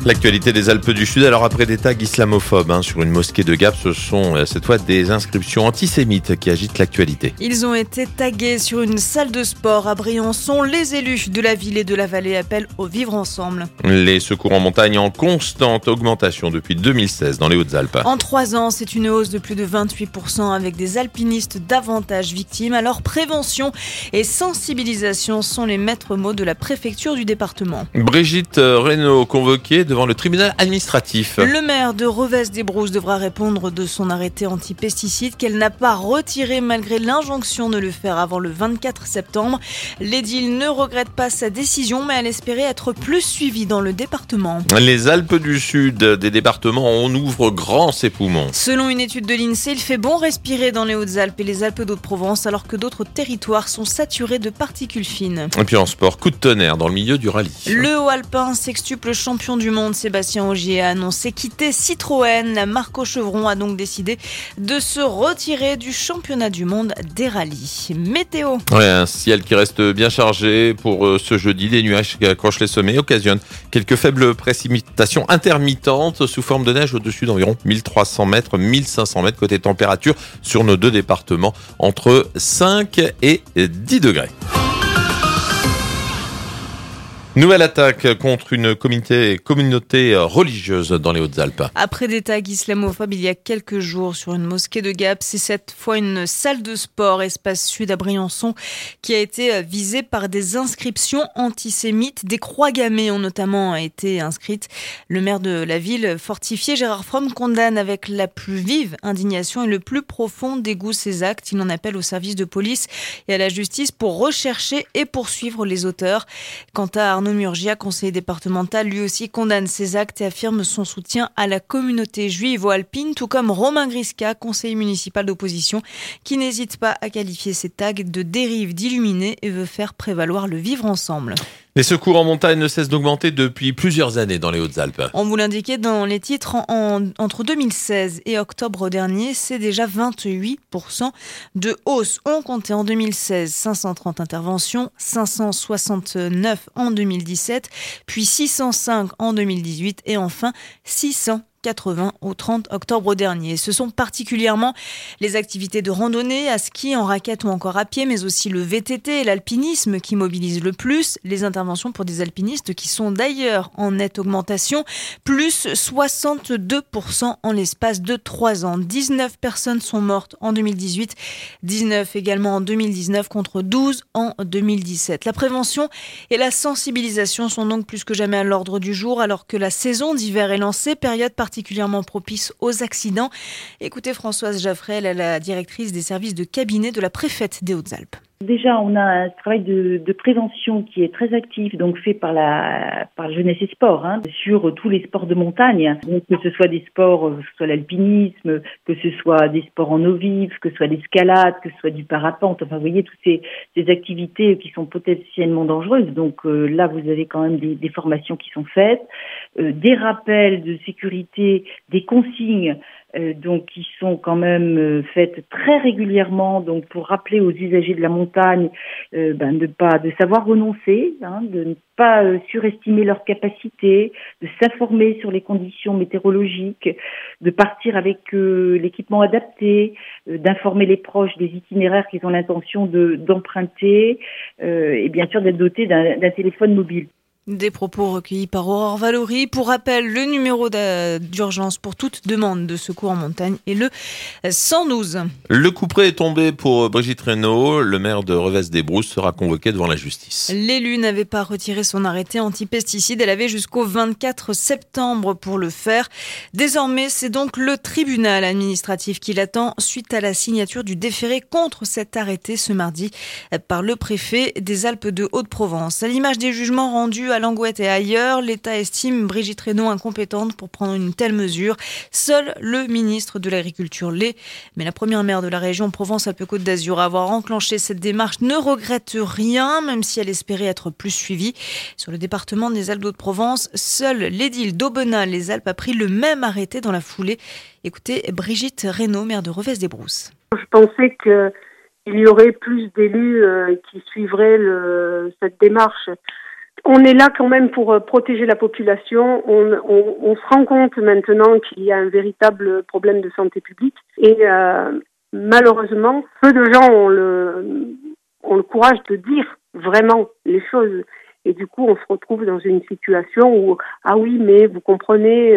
L'actualité des Alpes du Sud, alors après des tags islamophobes sur une mosquée de Gap, ce sont cette fois des inscriptions antisémites qui agitent l'actualité. Ils ont été tagués sur une salle de sport à Briançon. Les élus de la ville et de la vallée appellent au vivre ensemble. Les secours en montagne en constante augmentation depuis 2016 dans les Hautes-Alpes. En 3 ans, c'est une hausse de plus de 28% avec des alpinistes davantage victimes. Alors prévention et sensibilisation sont les maîtres mots de la préfecture du département. Brigitte Reynaud convoquée devant le tribunal administratif. Le maire de Revez-des-Brousses devra répondre de son arrêté anti-pesticides qu'elle n'a pas retiré malgré l'injonction de le faire avant le 24 septembre. L'édile ne regrette pas sa décision, mais elle espérait être plus suivie dans le département. Les Alpes du Sud, des départements, on ouvre grand ses poumons. Selon une étude de l'INSEE, il fait bon respirer dans les Hautes-Alpes et les Alpes d'Haute-Provence, alors que d'autres territoires sont saturés de particules fines. Et puis en sport, coup de tonnerre dans le milieu du rallye. Le haut alpin, sextuple champion du monde, Sébastien Ogier a annoncé quitter Citroën. La marque au chevron a donc décidé de se retirer du championnat du monde des rallyes. Météo. Ouais, un ciel qui reste bien chargé pour ce jeudi. Des nuages qui accrochent les sommets occasionnent quelques faibles précipitations intermittentes sous forme de neige au-dessus d'environ 1300 mètres, 1500 mètres côté température sur nos deux départements entre 5 et 10 degrés. Nouvelle attaque contre une communauté religieuse dans les Hautes-Alpes. Après des tags islamophobes il y a quelques jours sur une mosquée de Gap, c'est cette fois une salle de sport, espace sud à Briançon, qui a été visée par des inscriptions antisémites. Des croix gammées ont notamment été inscrites. Le maire de la ville fortifiée, Gérard Fromm, condamne avec la plus vive indignation et le plus profond dégoût ces actes. Il en appelle au service de police et à la justice pour rechercher et poursuivre les auteurs. Quant à Arnaud Murgia, conseiller départemental, lui aussi condamne ces actes et affirme son soutien à la communauté juive alpine, tout comme Romain Grisca, conseiller municipal d'opposition, qui n'hésite pas à qualifier ces tags de dérive d'illuminés et veut faire prévaloir le vivre ensemble. Les secours en montagne ne cessent d'augmenter depuis plusieurs années dans les Hautes-Alpes. On vous l'indiquait dans les titres, entre 2016 et octobre dernier, c'est déjà 28% de hausse. On comptait en 2016 530 interventions, 569 en 2017, puis 605 en 2018 et enfin 680 au 30 octobre dernier. Ce sont particulièrement les activités de randonnée, à ski, en raquette ou encore à pied, mais aussi le VTT et l'alpinisme qui mobilisent le plus. Les interventions pour des alpinistes qui sont d'ailleurs en nette augmentation, plus 62% en l'espace de 3 ans. 19 personnes sont mortes en 2018, 19 également en 2019 contre 12 en 2017. La prévention et la sensibilisation sont donc plus que jamais à l'ordre du jour alors que la saison d'hiver est lancée, période particulièrement propice aux accidents. Écoutez Françoise Jaffray, elle est la directrice des services de cabinet de la préfète des Hautes-Alpes. Déjà, on a un travail de prévention qui est très actif, donc fait par Jeunesse et Sport, sur tous les sports de montagne. Donc, que ce soit des sports, que ce soit l'alpinisme, que ce soit des sports en eau vive, que ce soit l'escalade, que ce soit du parapente. Enfin, vous voyez, toutes ces activités qui sont potentiellement dangereuses. Donc là, vous avez quand même des formations qui sont faites, des rappels de sécurité, des consignes donc qui sont quand même faites très régulièrement, donc pour rappeler aux usagers de la montagne de savoir renoncer, de ne pas surestimer leurs capacités, de s'informer sur les conditions météorologiques, de partir avec l'équipement adapté, d'informer les proches des itinéraires qu'ils ont l'intention d'emprunter, et bien sûr d'être dotés d'un téléphone mobile. Des propos recueillis par Aurore Valory. Pour rappel, le numéro d'urgence pour toute demande de secours en montagne est le 112. Le couperet est tombé pour Brigitte Reynaud. Le maire de Revez-des-Brousses sera convoqué devant la justice. L'élu n'avait pas retiré son arrêté anti-pesticides. Elle avait jusqu'au 24 septembre pour le faire. Désormais, c'est donc le tribunal administratif qui l'attend suite à la signature du déféré contre cet arrêté ce mardi par le préfet des Alpes de Haute-Provence. À l'image des jugements rendus à Langouette et ailleurs, l'État estime Brigitte Reynaud incompétente pour prendre une telle mesure. Seul le ministre de l'Agriculture l'est. Mais la première maire de la région Provence-Alpes-Côte d'Azur à avoir enclenché cette démarche ne regrette rien, même si elle espérait être plus suivie. Sur le département des Alpes d'Haute-Provence, seul l'édile d'Aubenas, les Alpes, a pris le même arrêté dans la foulée. Écoutez Brigitte Reynaud, maire de Revez-des-Brousses. Je pensais qu'il y aurait plus d'élus qui suivraient cette démarche. On est là quand même pour protéger la population. On se rend compte maintenant qu'il y a un véritable problème de santé publique et malheureusement, peu de gens ont le courage de dire vraiment les choses. Et du coup, on se retrouve dans une situation où, ah oui, mais vous comprenez,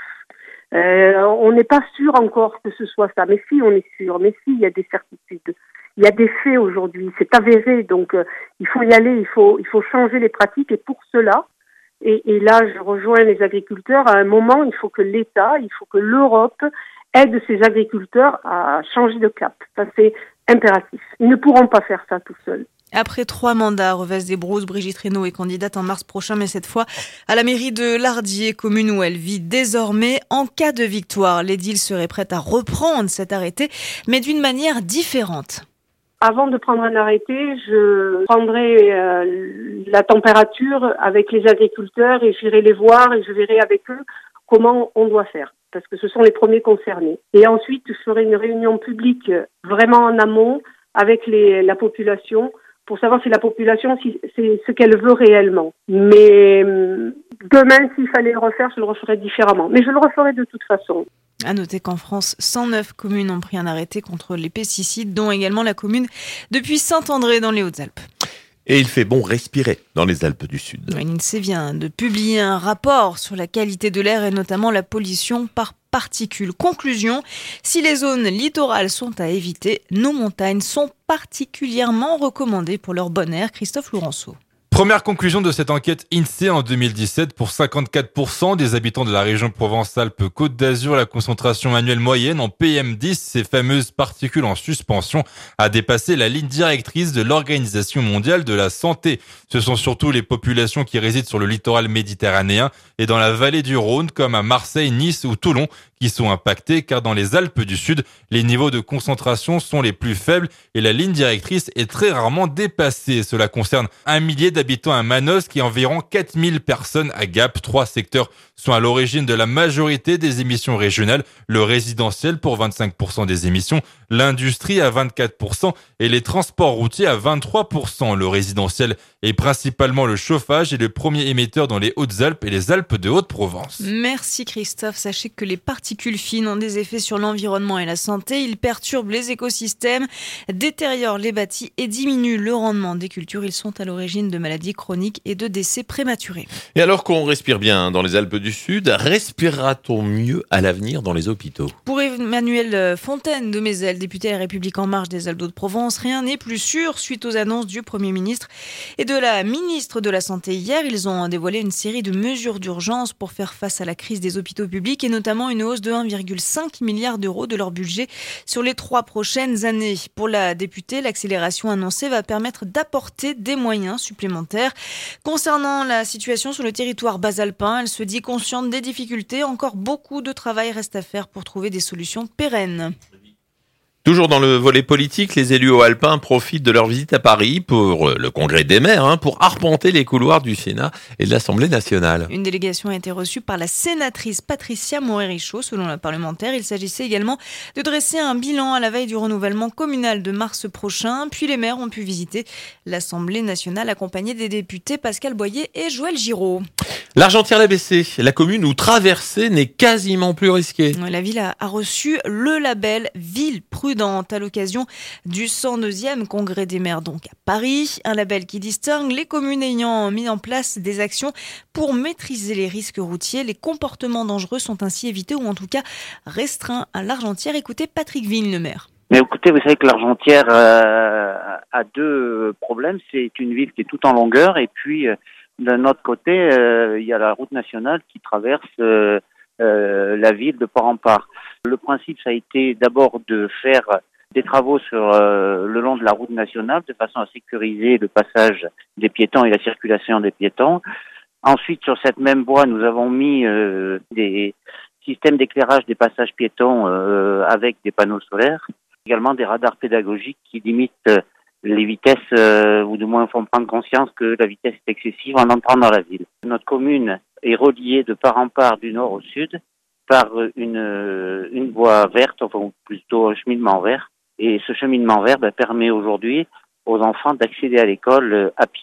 on n'est pas sûr encore que ce soit ça. Mais si, on est sûr. Mais si, il y a des certitudes. Il y a des faits aujourd'hui. C'est avéré. Donc, il faut y aller. Il faut changer les pratiques. Et pour cela, et là, je rejoins les agriculteurs. À un moment, il faut que l'État, il faut que l'Europe aide ces agriculteurs à changer de cap. Ça, c'est impératif. Ils ne pourront pas faire ça tout seuls. Après 3 mandats, Revez des Brousses, Brigitte Reynaud est candidate en mars prochain, mais cette fois à la mairie de Lardier, commune où elle vit désormais. En cas de victoire, l'édile serait prête à reprendre cet arrêté, mais d'une manière différente. Avant de prendre un arrêté, je prendrai la température avec les agriculteurs et j'irai les voir et je verrai avec eux comment on doit faire, parce que ce sont les premiers concernés. Et ensuite, je ferai une réunion publique vraiment en amont avec la population pour savoir si la population, si c'est ce qu'elle veut réellement. Mais demain, s'il fallait le refaire, je le referais différemment. Mais je le referai de toute façon. À noter qu'en France, 109 communes ont pris un arrêté contre les pesticides, dont également la commune de Puy-Saint-André dans les Hautes-Alpes. Et il fait bon respirer dans les Alpes du Sud. L'INSEE vient de publier un rapport sur la qualité de l'air et notamment la pollution par particules. Conclusion, si les zones littorales sont à éviter, nos montagnes sont particulièrement recommandées pour leur bon air. Christophe Lourenço. Première conclusion de cette enquête INSEE en 2017, pour 54% des habitants de la région Provence-Alpes-Côte d'Azur, la concentration annuelle moyenne en PM10, ces fameuses particules en suspension, a dépassé la ligne directrice de l'Organisation mondiale de la santé. Ce sont surtout les populations qui résident sur le littoral méditerranéen et dans la vallée du Rhône, comme à Marseille, Nice ou Toulon, qui sont impactés, car dans les Alpes du Sud, les niveaux de concentration sont les plus faibles et la ligne directrice est très rarement dépassée. Cela concerne 1 millier d'habitants à Manosque et environ 4000 personnes à Gap. 3 secteurs sont à l'origine de la majorité des émissions régionales. Le résidentiel pour 25% des émissions, l'industrie à 24% et les transports routiers à 23%. Le résidentiel est principalement le chauffage et le premier émetteur dans les Hautes-Alpes et les Alpes de Haute-Provence. Merci Christophe. Sachez que les particules fines ont des effets sur l'environnement et la santé. Ils perturbent les écosystèmes, détériorent les bâtis et diminuent le rendement des cultures. Ils sont à l'origine de maladies chroniques et de décès prématurés. Et alors qu'on respire bien dans les Alpes du Sud, respirera-t-on mieux à l'avenir dans les hôpitaux ? Pour Emmanuel Fontaine de Mézel, député La République En Marche des Alpes de Provence, rien n'est plus sûr suite aux annonces du Premier ministre et de la ministre de la Santé hier. Ils ont dévoilé une série de mesures d'urgence pour faire face à la crise des hôpitaux publics et notamment une hausse de 1,5 milliard d'euros de leur budget sur les 3 prochaines années. Pour la députée, l'accélération annoncée va permettre d'apporter des moyens supplémentaires. Concernant la situation sur le territoire basalpin, elle se dit consciente des difficultés. Encore beaucoup de travail reste à faire pour trouver des solutions pérennes. Toujours dans le volet politique, les élus haut-alpins profitent de leur visite à Paris pour le congrès des maires, pour arpenter les couloirs du Sénat et de l'Assemblée nationale. Une délégation a été reçue par la sénatrice Patricia Morerichaux, selon la parlementaire. Il s'agissait également de dresser un bilan à la veille du renouvellement communal de mars prochain. Puis les maires ont pu visiter l'Assemblée nationale accompagnés des députés Pascal Boyer et Joël Giraud. L'Argentière-la-Bessée, la commune où traverser n'est quasiment plus risqué. La ville a reçu le label Ville Prudente à l'occasion du 102e congrès des maires donc à Paris. Un label qui distingue les communes ayant mis en place des actions pour maîtriser les risques routiers. Les comportements dangereux sont ainsi évités ou en tout cas restreints à l'Argentière. Écoutez Patrick Vigne, le maire. Mais écoutez, vous savez que l'Argentière a 2 problèmes. C'est une ville qui est tout en longueur et puis d'un autre côté, il y a la route nationale qui traverse la ville de Port-en-Part. Le principe, ça a été d'abord de faire des travaux sur le long de la route nationale de façon à sécuriser le passage des piétons et la circulation des piétons. Ensuite, sur cette même voie, nous avons mis des systèmes d'éclairage des passages piétons avec des panneaux solaires. Également des radars pédagogiques qui limitent les vitesses, ou du moins font prendre conscience que la vitesse est excessive en entrant dans la ville. Notre commune est reliée de part en part du nord au sud par une voie verte, enfin plutôt un cheminement vert. Et ce cheminement vert permet aujourd'hui aux enfants d'accéder à l'école à pied,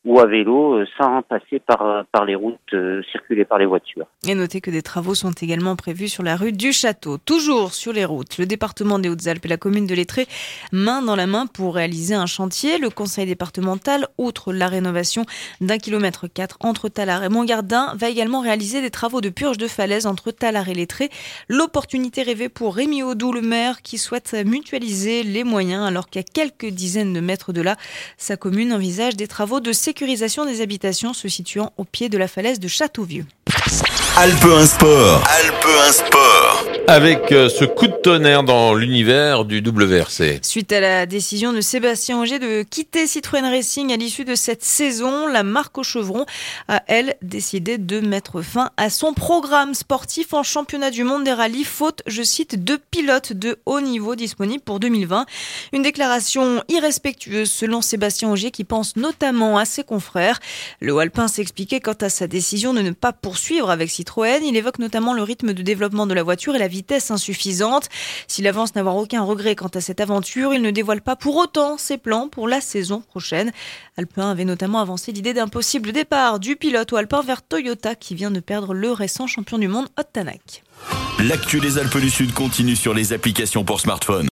ou à vélo sans passer par les routes circulées par les voitures. Et notez que des travaux sont également prévus sur la rue du Château. Toujours sur les routes, le département des Hautes-Alpes et la commune de Lettré, main dans la main pour réaliser un chantier. Le conseil départemental, outre la rénovation d'1,4 km entre Tallard et Montgardin, va également réaliser des travaux de purge de falaise entre Tallard et Lettré. L'opportunité rêvée pour Rémi Audoux, le maire, qui souhaite mutualiser les moyens alors qu'à quelques dizaines de mètres de là, sa commune envisage des travaux de sécurisation des habitations se situant au pied de la falaise de Châteauvieux. Alpe 1 Sport. Alpe 1 Sport. Avec ce coup de tonnerre dans l'univers du WRC. Suite à la décision de Sébastien Ogier de quitter Citroën Racing à l'issue de cette saison, la marque au chevron a, elle, décidé de mettre fin à son programme sportif en championnat du monde des rallyes, faute, je cite, de pilotes de haut niveau disponibles pour 2020. Une déclaration irrespectueuse selon Sébastien Ogier qui pense notamment à ses confrères. Le haut alpin s'expliquait quant à sa décision de ne pas poursuivre avec Citroën. Il évoque notamment le rythme de développement de la voiture et la vitesse insuffisante. S'il avance n'avoir aucun regret quant à cette aventure, il ne dévoile pas pour autant ses plans pour la saison prochaine. Alpin avait notamment avancé l'idée d'un possible départ du pilote au alpin vers Toyota qui vient de perdre le récent champion du monde Ott Tanak. L'actu des Alpes du Sud continue sur les applications pour smartphone.